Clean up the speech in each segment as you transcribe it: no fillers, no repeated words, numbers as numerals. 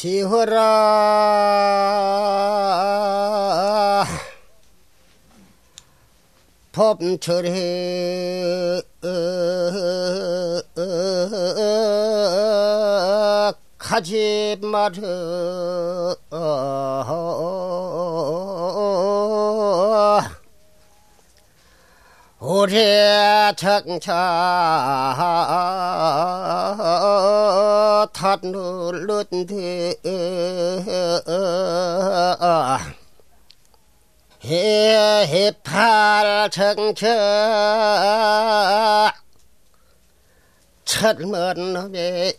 시허라 법철해 가지 마라 오래 장차 탓눌른데 해팔 정차 철먼 놈에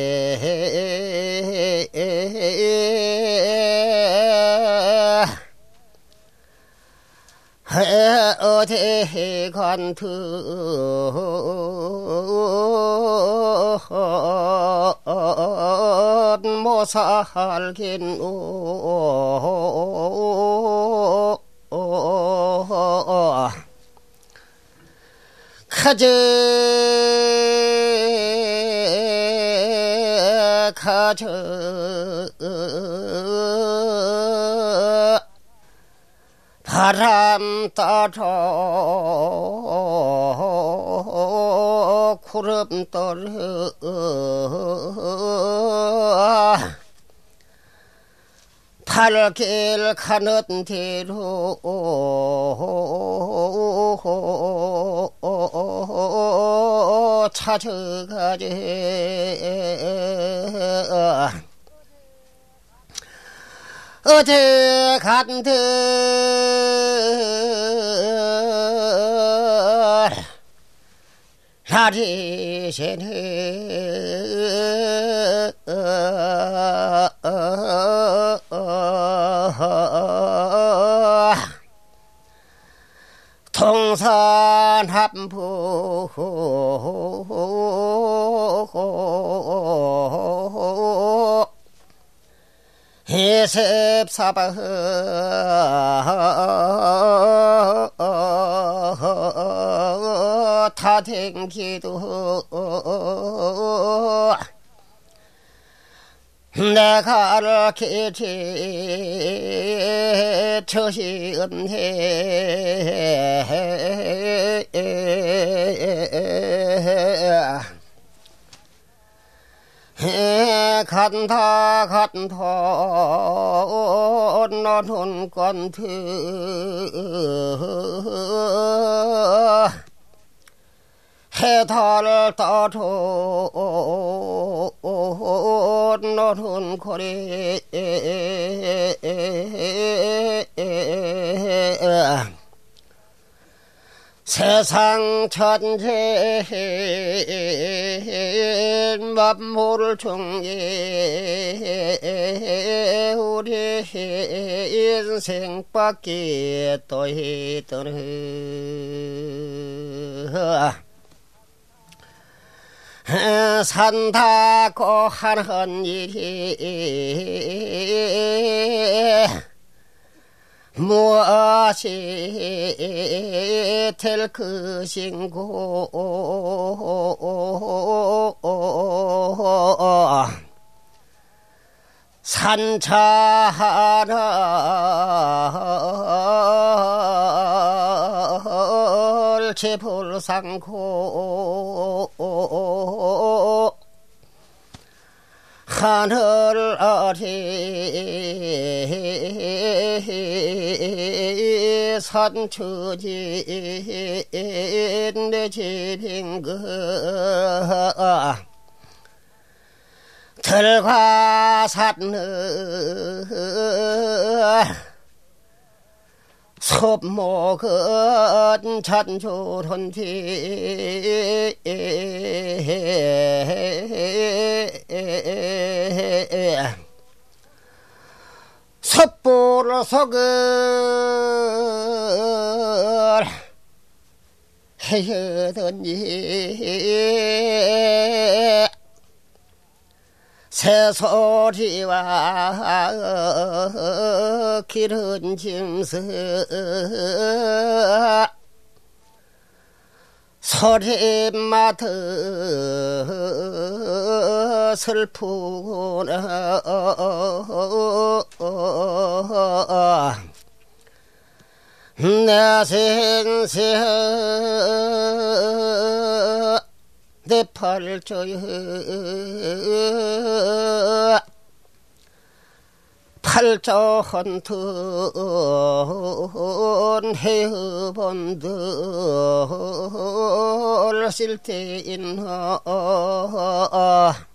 어디 간투 못 살긴 가져 바람 따라 구름 떨어 발길 가는 대로 찾아가지 어디 간들 날이 새네 동산 한부 해셉사바 다댕기도 내가 이렇게 저시 없네 간다 너는 건드 해달 따로 너는 고래 세상 천재 만물 중에 우리 인생밖에 또 있더라 산다고 하는 일이 무엇이 될 것인고 산차 하나를 제불상고 하늘 아래 산처지 내 집인 거 들과산을 섭목은 잔조론지 섭보를 속을 헤어더니 새소리와 기른 짐승 소리마다 슬프구나. 내 생세 내 팔자에 팔자 한턴 헤어본들 쓸 때 있나.